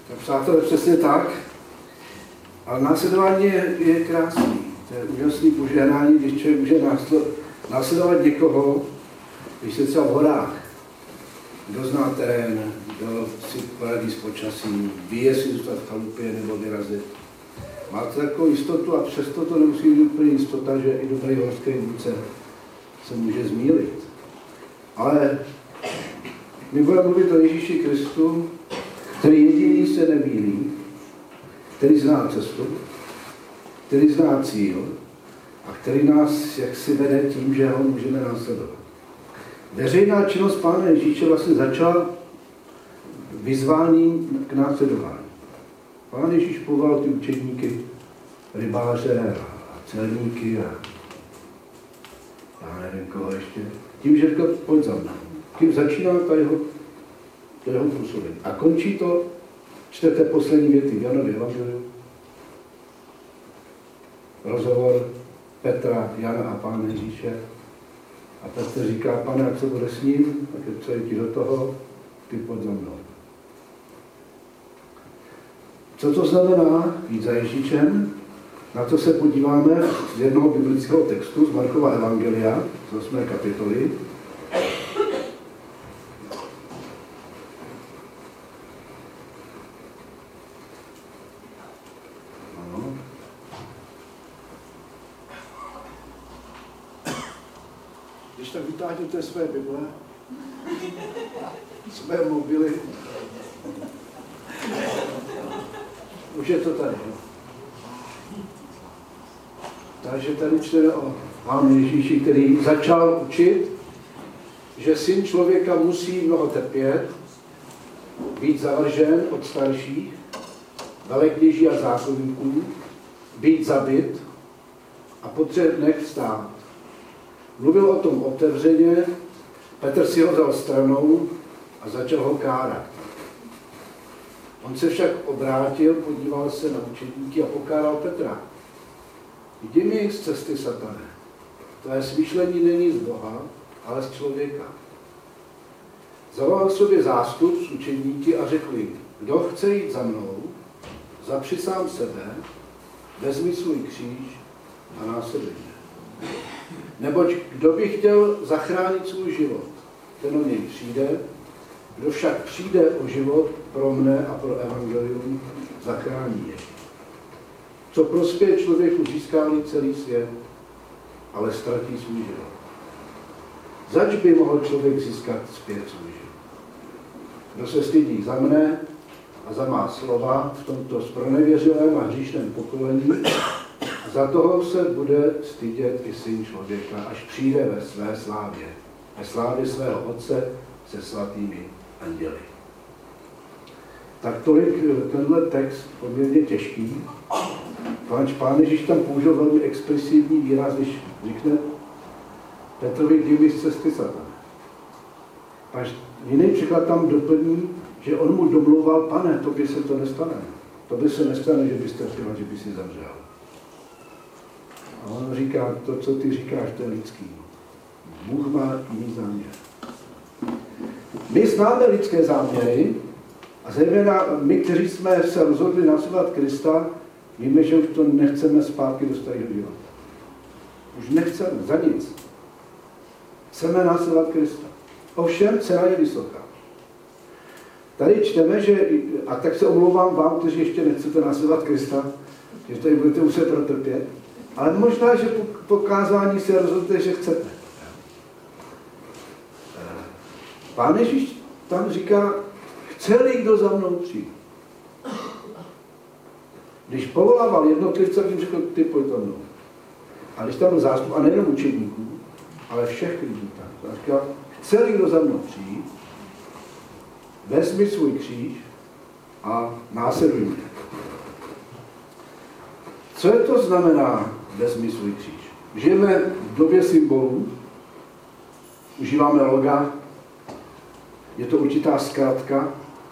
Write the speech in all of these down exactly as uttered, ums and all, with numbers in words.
Tak přátelé, přesně tak. Ale následování je, je krásný. To je úžasný požehnání, když člověk může následovat někoho, když se třeba v horách. Kdo zná terén, kdo si poradí s počasím, ví, jestli zůstat v chalupě nebo vyrazit. Máte takovou jistotu a přesto to nemusí být úplně jistota, že i dobrý horský vůdce se může zmýlit. Ale my budeme mluvit o Ježíši Kristu, který jediný se nemýlí, který zná cestu, který zná cíl a který nás jaksi vede tím, že ho můžeme následovat. Veřejná činnost Pána Ježíše vlastně začala vyzváním k následování. Pán Ježíš povolal ty učedníky, rybáře a celníky a já nevím koho ještě. Tím, že říkal, pojď za mnou. Tím začíná ta jeho, to jeho působení. A končí to, čtete poslední věty v Janově evangeliu. Rozhovor Petra, Jana a Pána Ježíše. A Petr říká, pane, jak se bude s ním, tak je celý ti do toho, ty pojď za mnou. Co to znamená jít za Ježíšem? Na to se podíváme z jednoho biblického textu, z Markova evangelia, z osmé kapitoly. Ano. Když tak vytáhněte své Bible, své mobily. Už je to tady. Takže tady čteme o Pánu Ježíši, který začal učit, že syn člověka musí mnoho trpět, být zavržen od starších, velekněží a zákonníků, být zabit a po třech dnech vstát. Mluvil o tom otevřeně, Petr si ho vzal stranou a začal ho kárat. On se však obrátil, podíval se na učedníky a pokáral Petra. Jdi mi z cesty, satane. Tvé smýšlení není z Boha, ale z člověka. Zavolal sobě zástup s učedníky a řekl jim, kdo chce jít za mnou, zapři sám sebe, vezmi svůj kříž a následuj mě. Neboť kdo by chtěl zachránit svůj život, ten o něj přijde, kdo však přijde o život pro mne a pro evangelium, zachrání jej. Co prospěje člověku, získá-li celý svět, ale ztratí svůj život. Zač by mohl člověk získat zpět svůj život? Kdo se stydí za mne a za má slova v tomto zpronevěřilém a hříšném pokolení, za toho se bude stydět i syn člověka, až přijde ve své slávě, ve slávě svého Otce se svatými anděli. Tak tolik tenhle text poměrně těžký. Pán Ježíš tam použil velmi expresivní výraz, když řekne Petrovi, jdi mi z cesty, satane. Až jiný překlad tam doplní, že on mu domlouval, pane, tobě se to nestane. Tobě se nestane, že byste chtěl, že by si zavřel. A on říká, to, co ty říkáš, to je lidský. Bůh má jiný záměr. My známe lidské záměry a zejména my, kteří jsme se rozhodli následovat Krista, víme, že už to nechceme zpátky do starého života. Už nechceme, za nic. Chceme následovat Krista. Ovšem, cena je vysoká. Tady čteme, že, a tak se omlouvám vám, kteří ještě nechcete následovat Krista, že tady budete muset protrpět, ale možná, že po pokázání se rozhodnete, že chcete. Pán Ježíš tam říká, chce-li kdo za mnou přijít. Když povolával jednotlivce, jim řekl, ty pojď za mnou. A když tam byl zástup, a nejenom učedníků, ale všech lidí tam, tak říkal, chce-li kdo za mnou přijít, vezmi svůj kříž a následuj mě. Co je to znamená vezmi svůj kříž? Žijeme v době symbolů, užíváme loga, je to určitá zkratka,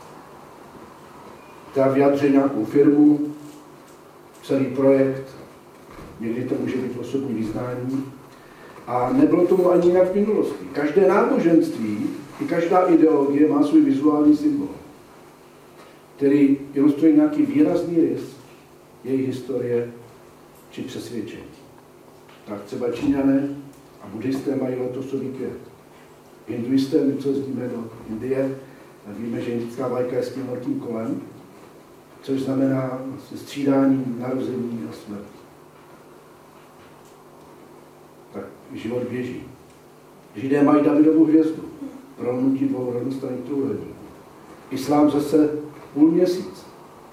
která vyjadřuje nějakou firmu, celý projekt, někdy to může být osobní vyznání. A nebylo tomu ani jinak v minulosti. Každé náboženství i každá ideologie má svůj vizuální symbol. který ilustruje nějaký výrazný rys jejich historie či přesvědčení. Tak třeba Číňané a buddhisté mají lotosový květ. Hinduisté, my co jezdíme do Indie, tak víme, že indická vlajka je s tím velkým kolem, což znamená střídání narození a smrt. Tak život běží. Židé mají Davidovu hvězdu, prolnutí dvou rovnostranných trůhelníků. Islám zase půl měsíc.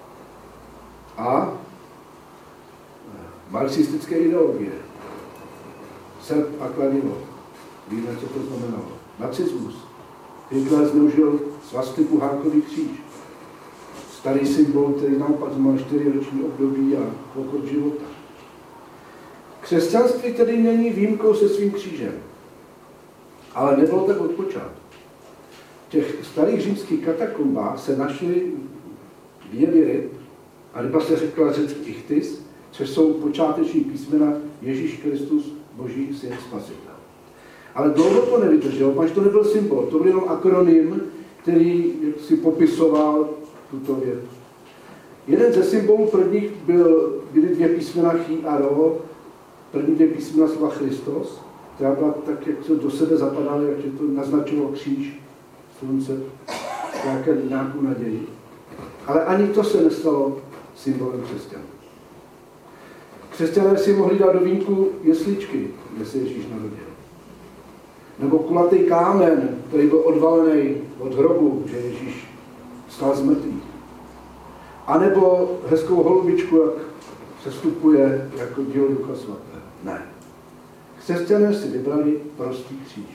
A marxistické ideologie. Srp a kladivo. Víme, co to znamenalo. Nacismus. Hitler zneužil svastiku hákový kříž. Starý symbol, který naopak má čtyřiroční období a pochod života. Křesťanství tedy není výjimkou se svým křížem. Ale nebylo tak od počátku. V těch starých římských katakombách se našly výjevy ryb, a ryba se řekla řecky ichthys, což jsou počáteční písmena Ježíš Kristus, Boží syn Spasitel. Ale dlouho to nevydrželo, protože to nebyl symbol, to byl jenom akronym, který si popisoval tuto věc. Jeden ze symbolů prvních byl, byly dvě písmena Chi a Ro, první dvě písmena slova Christos, která byla tak, jak se do sebe zapadaly, jak to naznačilo kříž, slunce, nějaké, nějakou naději. Ale ani to se nestalo symbolem křesťanů. Křesťané si mohli dát do vínku jesličky, kde se Ježíš narodil. Nebo kulatý kámen, který byl odvalený od hrobu, že Ježíš vstal z mrtvých. A nebo hezkou holubičku, jak se vstupuje jako dílo Ducha Svatého. Ne. Křesťané si vybrali prostý kříž.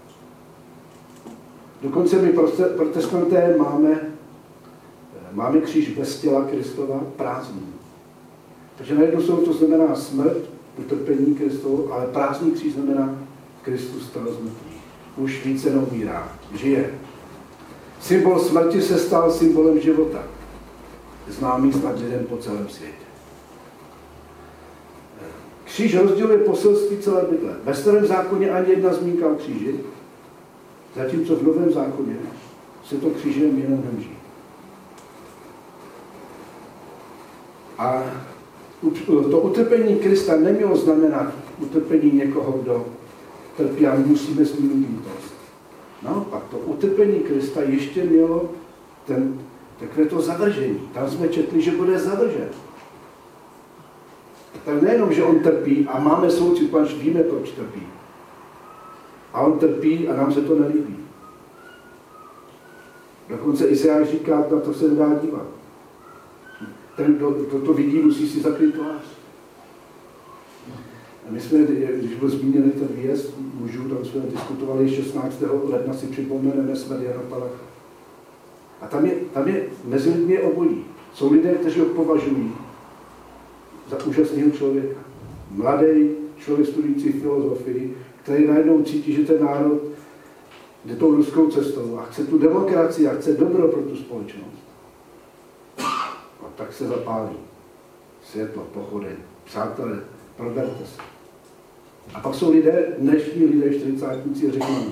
Dokonce my protestanté máme, máme kříž bez těla Kristova prázdný. Takže na jednu stranu to znamená smrt, utrpení Kristovo, ale prázdný kříž znamená Kristus stal z mrtvých. Už více neumírá, žije. Symbol smrti se stal symbolem života. Známý snad lidem po celém světě. Kříž rozděluje poselství celé Bible. Ve Starém zákoně ani jedna zmínka o kříži, zatímco v Novém zákoně se to křížem jenom hemží. A to utrpení Krista nemělo znamenat utrpení někoho, kdo trpí a musíme s ním lítost. Naopak, to utrpení Krista ještě mělo ten, takové to zavržení. Tam jsme četli, že bude zavržen. Tak nejenom, že on trpí a máme soucit, protože víme, proč trpí. A on trpí a nám se to nelíbí. Dokonce Izajáš říká, na to se nedá dívat. Ten, kdo to vidí, musí si zakrýt tvář. A my jsme, když byl zmíněný ten výjezd mužů, tam jsme diskutovali šestnáctého ledna, si připomeneme smrt Jana Palacha. A tam je, tam je mezi lidmi obojí. Jsou lidé, kteří ho považují za úžasného člověka. Mladý člověk studující filozofii, který najednou cítí, že ten národ jde tou ruskou cestou a chce tu demokracii a chce dobro pro tu společnost. A tak se zapálí světlo, pochody, přátelé, proberte se. A pak jsou lidé, dnešní lidé, čtyřicátníci, a řeknou,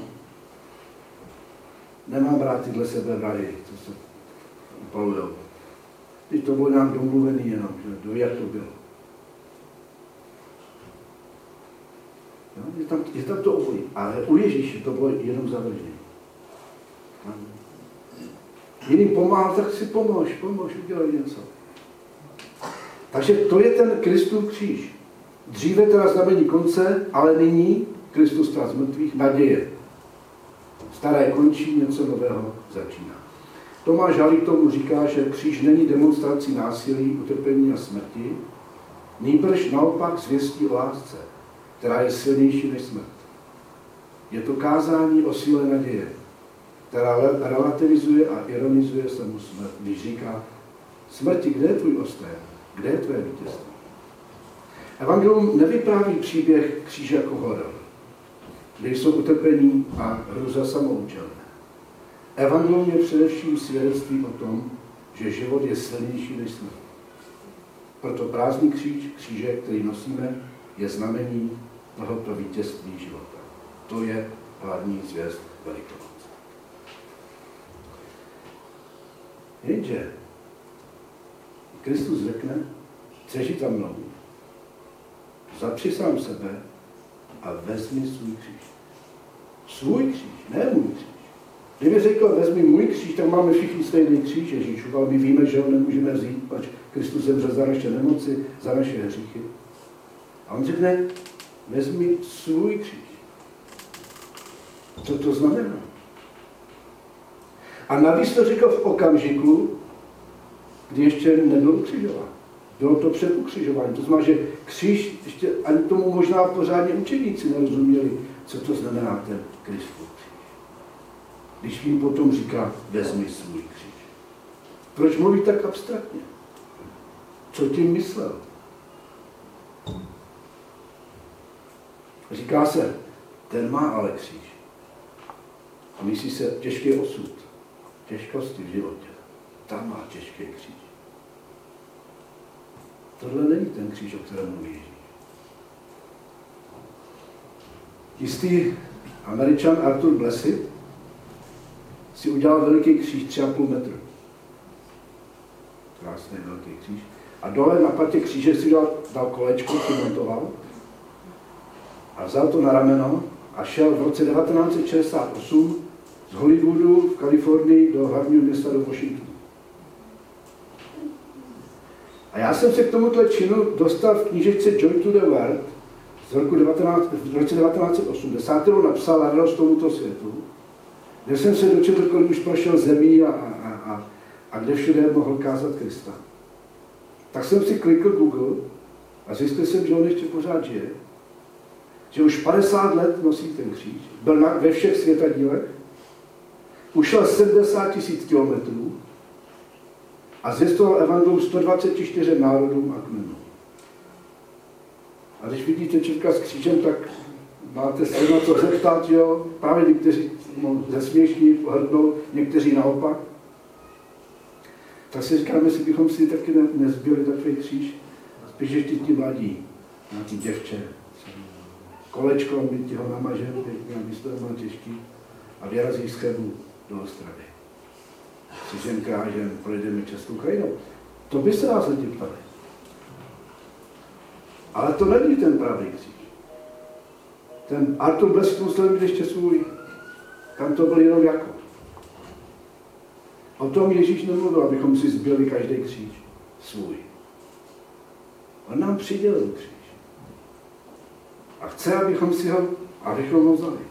nemám rád tyhle sebevrahy, co se upalujou. Teď to bylo nějak domluvený jenom, že kdo ví, jak to bylo. No, je, tam, je tam to obojí, ale u Ježíše to bylo jenom zavržení. Jiným pomáhal, tak si pomož, pomož, udělej něco. Takže to je ten Kristův kříž. Dříve teda znamení konce, ale nyní Kristus stál z mrtvých, naděje. Staré končí, něco nového začíná. Tomáš Halík tomu říká, že kříž není demonstrací násilí, utrpení a smrti, nýbrž naopak zvěstí o lásce, která je silnější než smrt. Je to kázání o síle naděje, která relativizuje a ironizuje samu smrt, když říká, smrti, kde je tvůj ostré, kde je tvé vítězství? Evangelium nevypráví příběh kříže jako horor, kde jsou utrpení a hrůza samoučelné. Evangelium je především svědectvím o tom, že život je silnější než smrt. Proto prázdný kříž, kříže, který nosíme, je znamení tohoto vítězství života. To je hlavní zvěst Velikonoc. Jenže Kristus řekne, chceš jít za mnou, zapři sám sebe a vezmi svůj kříž. Svůj kříž, ne můj kříž. Kdyby řekl, vezmi můj kříž, tak máme všichni stejný kříž Ježíšův, ale my víme, že ho nemůžeme vzít, pač Kristus zemřel za naše nemoci, za naše hříchy. A on řekne, vezmi svůj kříž. Co to znamená? A navíc to řekl v okamžiku, kdy ještě nebyl ukřižován. Bylo to před ukřižováním. To znamená, že kříž, ještě ani tomu možná pořádně učeníci nerozuměli, co to znamená ten Kristův kříž. Když jim potom říká, vezmi svůj kříž. Proč mluví tak abstraktně? Co tím myslel? Říká se, ten má ale kříž. A myslí se těžký osud, těžkosti v životě. Tam má těžký kříž. Tohle není ten kříž, o kterém mluví Ježíš. Jistý Američan Arthur Blessitt si udělal veliký kříž tři a půl metru. Krásný velký kříž. A dole na patě kříže si dal, dal kolečko, si montoval a vzal to na rameno a šel v roce devatenáct set šedesát osm z Hollywoodu v Kalifornii do hlavního města do Washingtonu. A já jsem se k tomuto činu dostal v knížečce Joy to the World z roku devatenáct, v roce devatenáct set osmdesát, kterou napsal Radost tomuto světu, kde jsem se dočetl, kolik už prošel zemí a, a, a, a kde všude mohl kázat Krista. Tak jsem si klikl Google a zjistil jsem, že on ještě pořád žije, že už padesát let nosí ten kříž, byl na, ve všech světadílech, ušel sedmdesát tisíc kilometrů a zjistoval evangelium sto dvacet čtyři národům a kmenům. A když vidíte člověka s křížem, tak máte se na co zeptat, jo? Právě někteří zesměšní, pohrdnou, někteří naopak. Tak si říkáme, jestli bychom si taky ne, nezbyli takový kříž, spíš ještě ti mladí, nějaký děvče, kolečko, my ti ho namažeme, pěkně, aby to bylo těžký a vyrazí z Chebu do Ostravy. Křížem krážem projdeme Českou krajinou. To by se nás lidi ptali. Ale to není ten pravý kříž. Ten Arthur Blessitt musel mít ještě svůj. Tam to byl jenom jako. O tom Ježíš nemluvil, abychom si zbyli každý kříž svůj. On nám přidělil kříž. A chce, abychom si ho, abychom ho vzali.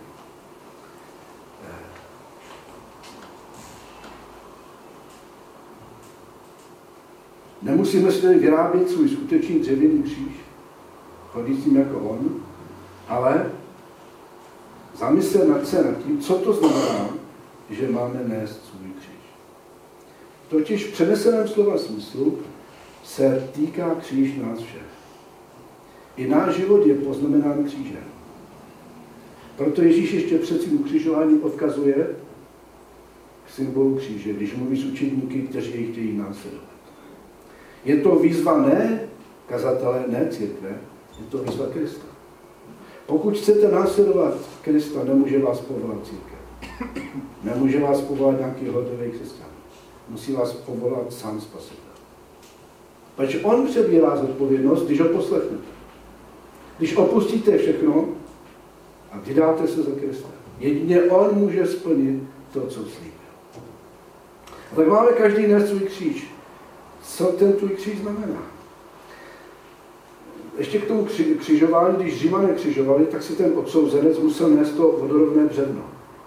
Nemusíme si tedy vyrábět svůj skutečný dřevěný kříž, chodícím jako on, ale zamyslet nad se nad tím, co to znamená, že máme nést svůj kříž. Totiž v přeneseném slova smyslu se týká kříž nás všech. I náš život je poznamenán křížem. Proto Ježíš ještě před svým ukřižováním odkazuje k symbolu kříže, když mluví s učedníky, kteří jej chtějí následovat. Je to výzva ne kazatele, ne církve, je to výzva Krista. Pokud chcete následovat Krista, nemůže vás povolat církev. Nemůže vás povolat nějaký hodový křesťan. Musí vás povolat sám Spasitel. Protože on přebírá zodpovědnost, když ho poslechnete. Když opustíte všechno a vydáte se za Krista. Jedině on může splnit to, co slíbil. A tak máme každý nést svůj kříž. Co ten tvůj kříž znamená? Ještě k tomu křižování, když Římané křižovali, tak si ten odsouzenec musel nést to vodorovné břevno.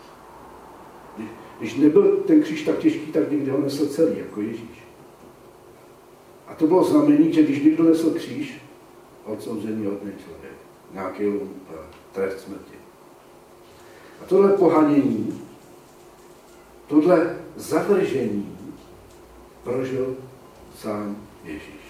Když nebyl ten kříž tak těžký, tak někdy ho nesl celý, jako Ježíš. A to bylo znamení, že když někdo nesl kříž, odsouzený hodný člověk, nějaký trest smrti. A tohle pohanění, tohle zavržení prožil sám Ježíš.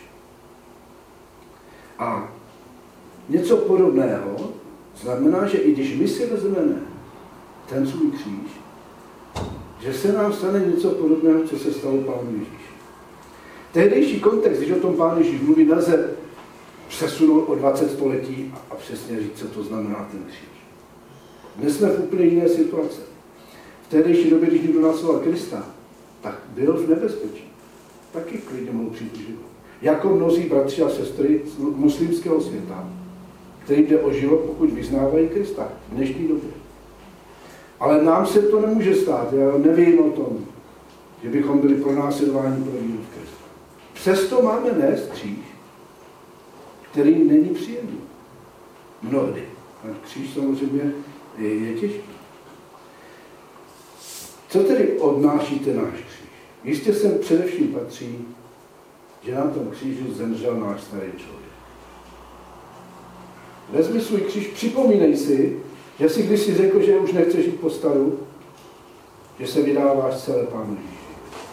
A něco podobného znamená, že i když my si vezmeme ten svůj kříž, že se nám stane něco podobného, co se stalo Pánu Ježíši. Tehdejší kontext, když o tom Pán Ježíš mluví, nelze přesunout o dvacet století a přesně říct, co to znamená ten kříž. Dnes jsme v úplně jiné situaci. V tehdejší době, když někdo následoval Krista, tak byl v nebezpečí. Taky klidně mohl přijít do života. jako mnozí bratři a sestry z muslimského světa, který jde o život, pokud vyznávají Krista v dnešní době. Ale nám se to nemůže stát, já nevím o tom, že bychom byli pronásledováni pro víru v Krista. Přesto máme nést kříž, který není příjemný. Mnohdy. A kříž samozřejmě je, je těžký. Co tedy odnáší ten náš kříž? Jistě sem především patří, že na tom kříži zemřel náš starý člověk. Vezmi svůj kříž, připomínej si, že si kdysi řekl, že už nechceš jít po staru, že se vydáváš celé Pánu Ježíši.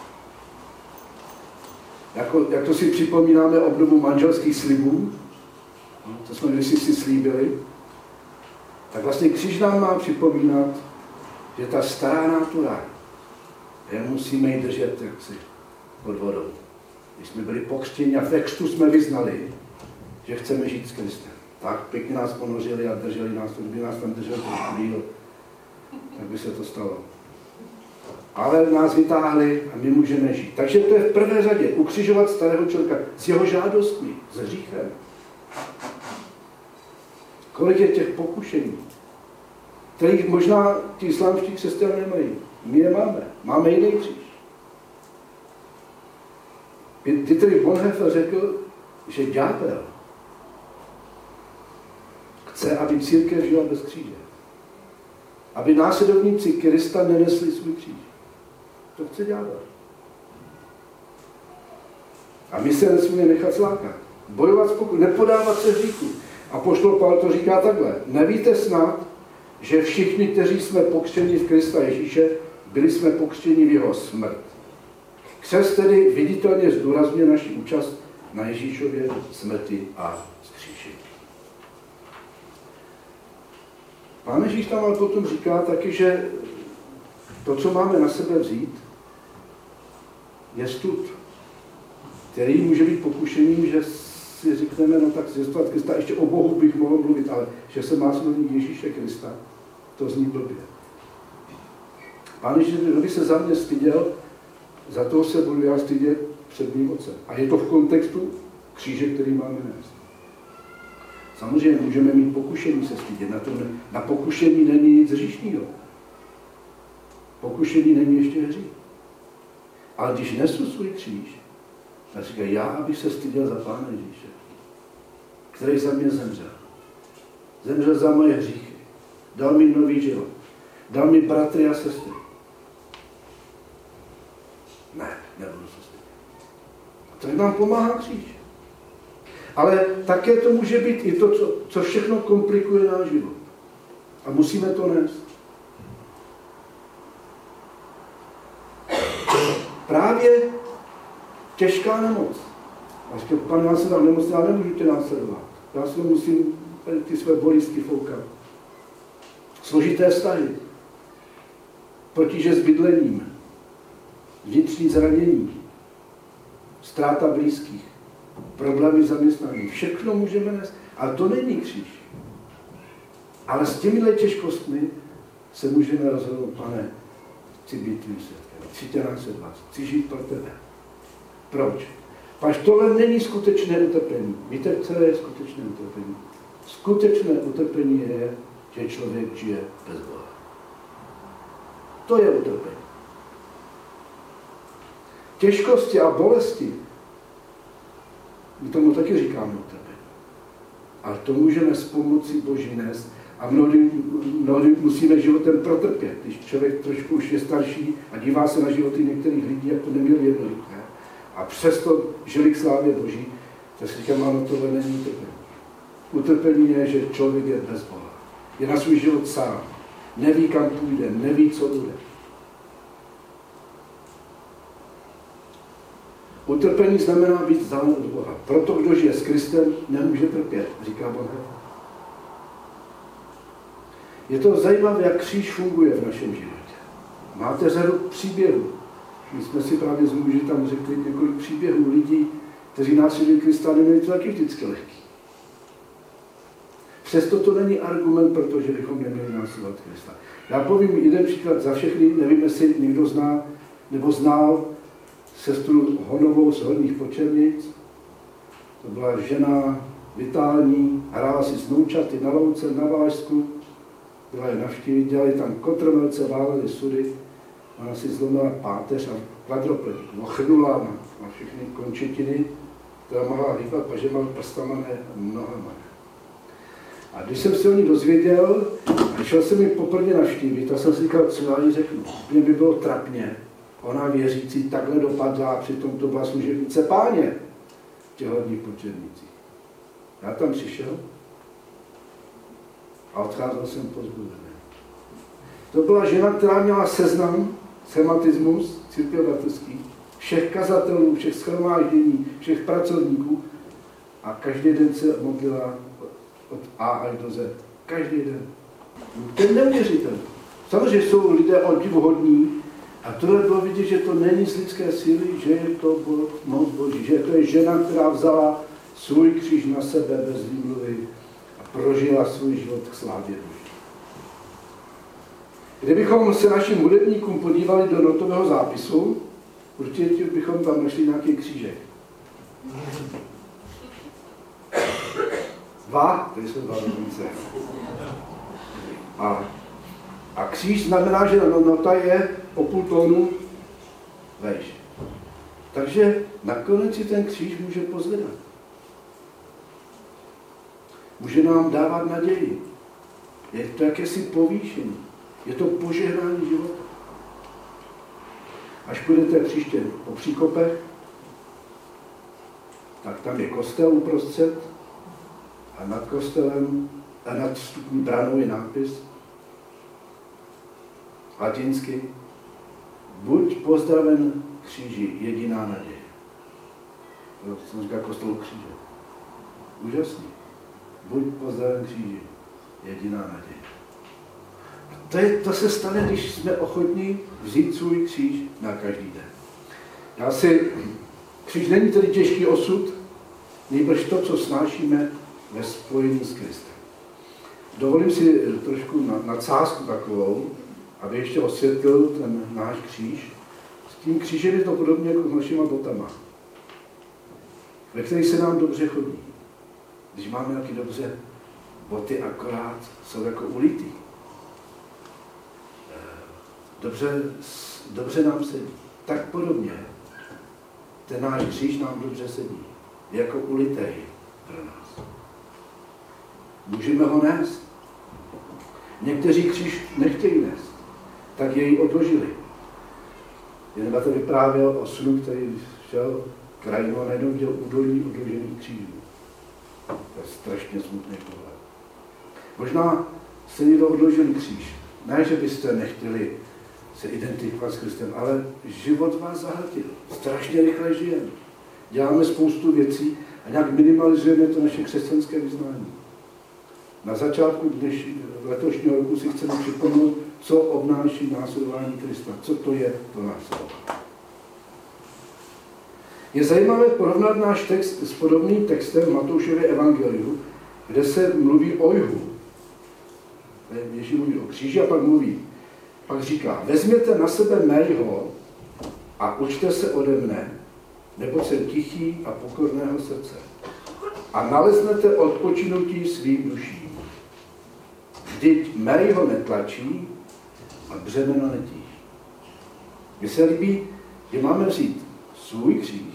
Jako, jak to si připomínáme obdobu manželských slibů, to jsme kdysi si slíbili, tak vlastně kříž nám má připomínat, že ta stará natura, je musíme ji držet jaksi pod vodou. Když jsme byli pokřtěni a v křtu jsme vyznali, že chceme žít s Kristem. Tak pěkně nás ponořili a drželi nás, kdyby nás tam drželi trošku díl, tak by se to stalo. Ale nás vytáhli a my můžeme žít. Takže to je v prvé řadě ukřižovat starého člověka s jeho žádostmi, s hříchem. Kolik je těch pokušení, kterých možná ti islámští křesťané nemají. My je máme. Máme jiný kříž. Dietrich Bonhoeffer řekl, že ďábel chce, aby církev žila bez kříže. Aby následovníci Krista nenesli svůj kříž. To chce ďábel. A my se nesmíme nechat zlákat. Bojovat spokoj, nepodávat se hříchu. A apoštol Pavel to říká takhle. Nevíte snad, že všichni, kteří jsme pokřtěni v Krista Ježíše, byli jsme pokřtěni v jeho smrt. Křest tedy viditelně zdůrazňuje naši účast na Ježíšově smrti a vzkříšení. Pán Ježíš tam ale potom říká taky, že to, co máme na sebe vzít, je stud, který může být pokušením, že si řekneme, no tak zjistovat Krista, ještě o Bohu bych mohl mluvit, ale že se má slovní Ježíše Krista, to zní blbě. Pán Ježíš, kdyby se za mě styděl, za toho se budu já stydět před mým otcem. A je to v kontextu kříže, který máme nést. Samozřejmě můžeme mít pokušení se stydět. Na, to, na pokušení není nic hříšného. Pokušení není ještě hřích. Ale když nesu svůj kříž, tak říká, já, abych se styděl za Pána Ježíše, který za mě zemřel. Zemřel za moje hříchy. Dal mi nový život. Dal mi bratry a sestry. Ne, nebudu se stydět. Tak nám pomáhá kříž. Ale také to může být i to, co, co všechno komplikuje náš život. A musíme to nést. Právě těžká nemoc. Až to, pane, já jsem tam nemocný, já nemůžu tě následovat. Já si musím ty své bolístky foukat. Složité vztahy. Potíže s bydlením. Vnitřní zranění. Ztráta blízkých. Problémy zaměstnání. Všechno můžeme nést. Ale to není kříž. Ale s těmihle těžkostmi se můžeme rozhodnout, pane, chci být tvým svědkem. Chci tě následovat. Chci žít pro tebe. Proč? Paž tohle není skutečné utrpení. Víte, co je skutečné utrpení? Skutečné utrpení je, že člověk žije bez Boha. To je utrpení. Těžkosti a bolesti, my tomu taky říkáme utrpení. Ale to můžeme s pomocí Boží nést a mnohdy, mnohdy musíme životem protrpět. Když člověk trošku už je starší a dívá se na životy některých lidí, jak to neměl jednoduché, a přesto žili k slávě Boží, tak si říkám, ano, tohle není utrpení. Utrpení je, že člověk je bez Boha. Je na svůj život sám. Neví, kam půjde, neví, co bude. Utrpení znamená být vzdálen od Boha. Proto, kdo žije s Kristem, nemůže trpět, říká Bonhoeffer. Je to zajímavé, jak kříž funguje v našem životě. Máte řadu příběhů. My jsme si právě z muži tam řekli několik příběhů lidí, kteří následují Krista, neměli to taky vždycky lehký. Přesto to není argument, protože bychom neměli následovat Krista. Já povím jeden příklad za všechny, nevím, jestli někdo zná nebo znal sestru Honovou z Horních Počernic. To byla žena vitální, hrála si s noučaty na louce, na vážsku, byla je navštívit, dělali tam kotrmelce, váleli sudy, ona si zlomila páteř a kvadropletik, ochrnula na, na všechny končetiny, která mohla hýbat pažema, prstama, ne nohama. A když jsem se o ní dozvěděl a šel jsem ji poprvé navštívit, tak jsem si říkal, co já jí řeknu. Mně by bylo trapně, ona věřící takhle dopadla, přitom to byla služebnice Páně v těch hlavních početnicích. Já tam přišel a odcházel jsem pozbuzený. To byla žena, která měla seznam, schematismus církve baptistský, všech kazatelů, všech shromáždění, všech pracovníků a každý den se modlila od A až do Z. Každý den. Ten neuvěřitel. Samozřejmě jsou lidé obdivuhodní a tohle bylo vidět, že to není z lidské síly, že je to moc Boží, že to je žena, která vzala svůj kříž na sebe bez výmluvy a prožila svůj život k slávě Boží. Kdybychom se našim hudebníkům podívali do notového zápisu, určitě bychom tam našli nějaký křížek. Dva, tady jsou dva dokonce. A, a kříž znamená, že nota je o půl tónu vejš. Takže nakonec si ten kříž může pozvedat. Může nám dávat naději. Je to jakési povýšení. Je to požehnání života. Až půjdete příště po příkopech, tak tam je kostel uprostřed a nad kostelem a nad vstupní branou je nápis latinsky: buď pozdraven kříži, jediná naděje. To jsem říkal kostelu kříže. Úžasný. Buď pozdraven kříži, jediná naděje. To, je, to se stane, když jsme ochotní vzít svůj kříž na každý den. Já si, kříž není tedy těžký osud, nejbrž to, co snášíme ve spojení s Kristem. Dovolím si trošku nadsázku takovou, aby ještě osvětlil ten náš kříž. S tím křížem je to podobně jako s našima botama, ve kterých se nám dobře chodí. Když máme nějaké dobře boty, akorát jsou jako ulitý. Dobře, dobře nám sedí. Tak podobně ten náš kříž nám dobře sedí. Je jako ulitej pro nás. Můžeme ho nést. Někteří kříž nechtějí nést, tak jej odložili. Jen to vyprávěl o synu, který šel krajinou a najednou viděl údolí odložených křížů. To je strašně smutný pohled. Možná jste někdo odložili kříž. Ne, že byste nechtěli se identifikovat s Kristem, ale život vás zahltil. Strašně rychle žijeme. Děláme spoustu věcí a nějak minimalizujeme to naše křesťanské vyznání. Na začátku dneš, letošního roku si chceme připomenout, co obnáší následování Krista, co to je to následování. Je zajímavé porovnat náš text s podobným textem v Matoušově evangeliu, kde se mluví o jhu. Ježíš mluví o kříži a pak mluví. Pak říká, vezměte na sebe mého a učte se ode mne, neboť jsem tichý a pokorného srdce. A naleznete odpočinutí svým duším. Vždyť mého netlačí a břemeno netíží. Mně se líbí, že máme vzít svůj kříž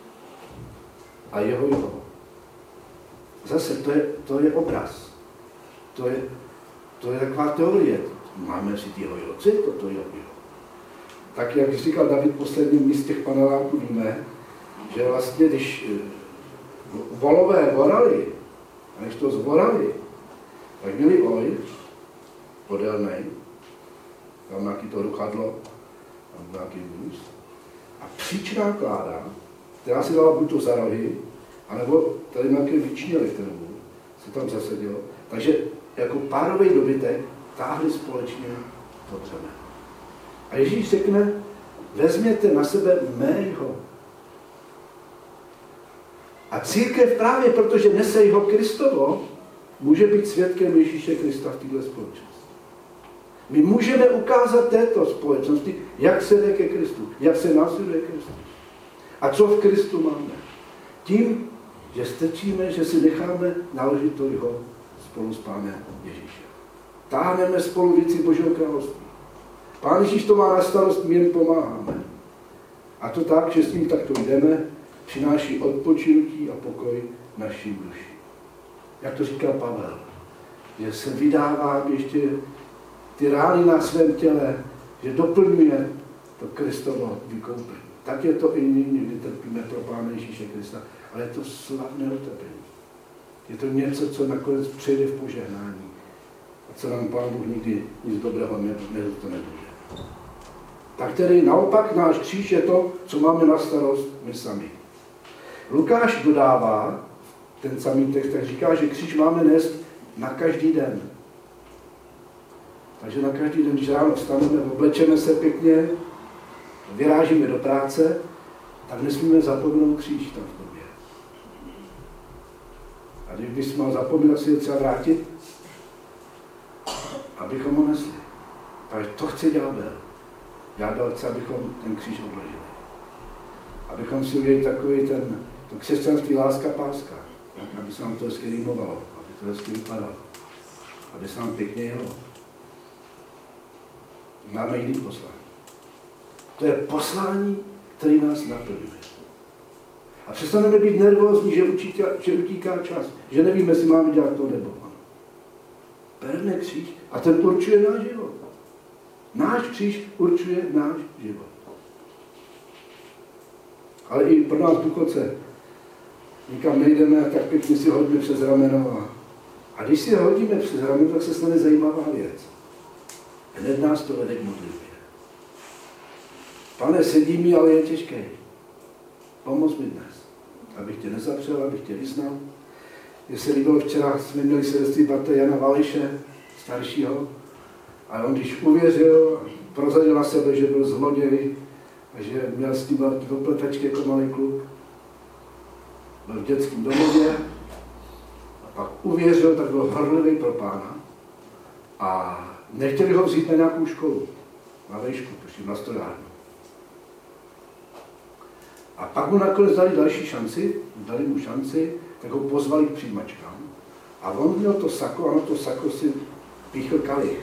a jeho jeho. Zase to je, to je obraz. To je, to je taková teorie. Máme vzít jeho jeho, co je to, to jeho jeho. Tak jak říkal David v posledním místě těch paneláků, víme, že vlastně, když volové vorali, a než to zvorali, tak měli oj, podélnej, tam nějaký to ruchadlo, tam nějaký vůz, a příčná kláda, která se dala buď to za rohy, anebo tady nějaké vyčněli ten vůz, se tam zasadilo. Takže jako párový dobytek táhli společně to břemeno. A Ježíš řekne, vezměte na sebe mého. A církev právě protože nese jeho Kristovo, může být svědkem Ježíše Krista v této společnosti. My můžeme ukázat této společnosti, jak se jde ke Kristu, jak se následuje Kristus. A co v Kristu máme. Tím, že strčíme, že si necháme naložit to jeho spolu s Pánem Ježíšem. Táhneme spolu věci Božího království. Pán Ježíš to má na starost, my jen pomáháme. A to tak, že s ním takto jdeme, přináší odpočinutí a pokoj našim duši. Jak to říkal Pavel, že se vydává ještě ty rány na svém těle, že doplňuje to Kristovo vykoupení. Tak je to i my, kdy trpíme pro Pána Ježíše Krista, ale je to slavné utrpení. Je to něco, co nakonec přijde v požehnání a co nám Pán Bůh nikdy nic dobrého nedostane. Tak tedy naopak náš kříž je to, co máme na starost my sami. Lukáš dodává, ten samý text, tak říká, že kříž máme nést na každý den. Takže na každý den, když ráno vstaneme, oblečeme se pěkně, vyrážíme do práce, tak nesmíme zapomenout kříž tam v době. A když bychom zapomněli, si je třeba vrátit, abychom ho nesli. Takže to chce ďábel. Ďábel chce, abychom ten kříž odložili. Abychom si udělali takový ten, to křesťanství láska páska. Aby se nám to hezky rýmovalo, aby to hezky vypadalo. Aby se nám pěkně jelo. Máme jiný poslání. To je poslání, který nás naplňuje. A přestaneme být nervózní, že utíká, že utíká čas, že nevíme, jestli máme dělat to nebo ono. Bereme kříž a ten určuje náš život. Náš kříž určuje náš život. Ale i pro nás důchodce. Nikam nejdeme, tak pěkně si hodíme přes rameno. A když si hodíme přes rameno, tak se stane zajímavá věc. Hned nás to vede k modlitbě. Pane, sedí mi, ale je těžký. Pomoz mi dnes, abych tě nezapřel, abych tě vyznal. Mně se líbilo, včera jsme měli svědectví bratra Jana Valeše, staršího, a on když uvěřil, prozradil na sebe, že byl zloděj, a že měl s tím do pletačky jako malý kluk, byl v dětském domově, a pak uvěřil, tak byl horlivý pro Pána a nechtěli ho vzít na nějakou školu, na vejšku, prostě na stojárnu. A pak mu nakonec dali další šanci, dali mu šanci, tak ho pozvali k přijímačkám. A on měl to sako, a na to sako si píchl kalich.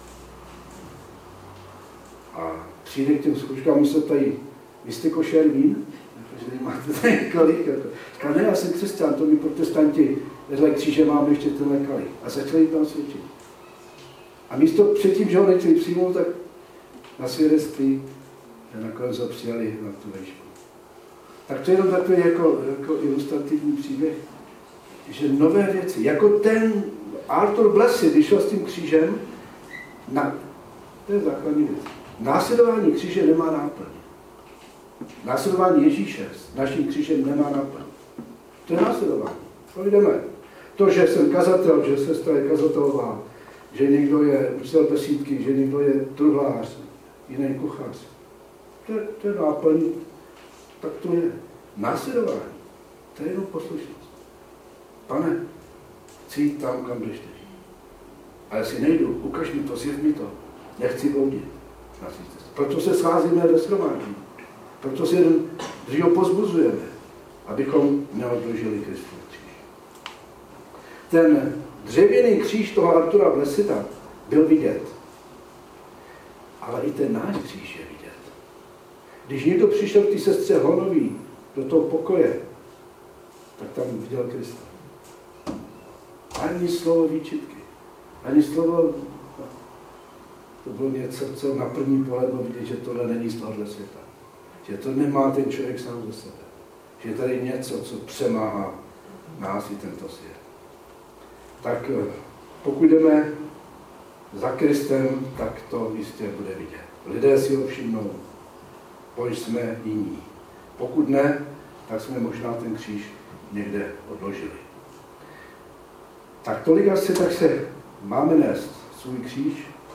A přijde k těm zkouškám, mu se tady, vy jste košer vín? Protože máte tady kalich. Říká, ne, já jsem křesťan, to my protestanti vedle kříže máme ještě tenhle kalich. A začali tam svědčit. A místo předtím, že ho nechtěli přijmout, tak na svědectví, že nakonec ho přijali na tu vejšku. Tak to je jenom takový jako, jako ilustrativní příběh, že nové věci, jako ten Arthur Blessed, když šel s tím křížem, na, to je základní věc. Následování kříže nemá náplň. Následování Ježíše s naším křížem nemá náplň. To je následování. To jdeme. To, že jsem kazatel, že sestra je kazatelová, že někdo je učitel besídky, že někdo je truhlář, jiný kuchař. To je, to je náplň. Tak to je následování. To je jenom poslušnost. Pane, chci jít tam, kam jdeš ty. A jestli nejdu, ukaž mi to, zjev mi to. Nechci bloudit. Proto se scházíme ve shromáždění. Proto se jeden druhého pozbuzujeme, abychom neodložili Kristův kříž. Ten dřevěný kříž toho Artura Blesseda byl vidět. Ale i ten náš kříž je vidět. Když někdo přišel k té sestře Honový do toho pokoje, tak tam viděl Krista. Ani slovo výčitky, ani slovo, to bylo něco, co na první pohled bylo vidět, že tohle není z tohohle světa. Že to nemá ten člověk sám ze sebe. Že je tady něco, co přemáhá nás i tento svět. Tak pokud jdeme za Kristem, tak to jistě bude vidět. Lidé si ho všimnou, pojď jsme jiní. Pokud ne, tak jsme možná ten kříž někde odložili. Tak tolik asi, tak se máme nést svůj kříž.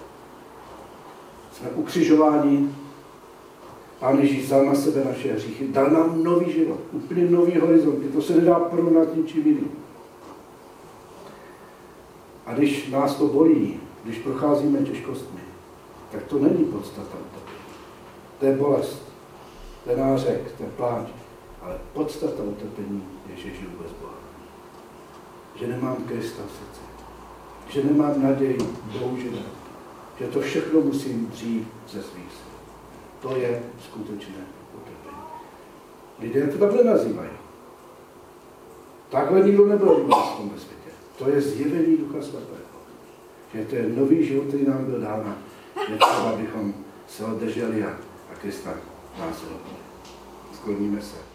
Jsme ukřižováni. Pán Ježíš vzal na sebe naše hříchy, dal nám nový život, úplně nový horizont. To se nedá porovnat ničím jiným. A když nás to bolí, když procházíme těžkostmi, tak to není podstata. To je bolest, to je nářek, to je pláč. Ale podstata utrpení je, že žiju bez Boha. Že nemám Krista v srdci. Že nemám naději, bohužel. Že to všechno musím dřít ze svých sil. To je skutečné utrpení. Lidé to takhle nazývají. Takhle nikdo nebyl v tom ve světě. To je zjevení Ducha Svatého. Že to je nový život, který nám byl dán. Je třeba, abychom se ho drželi a Krista následovali. Skloníme se.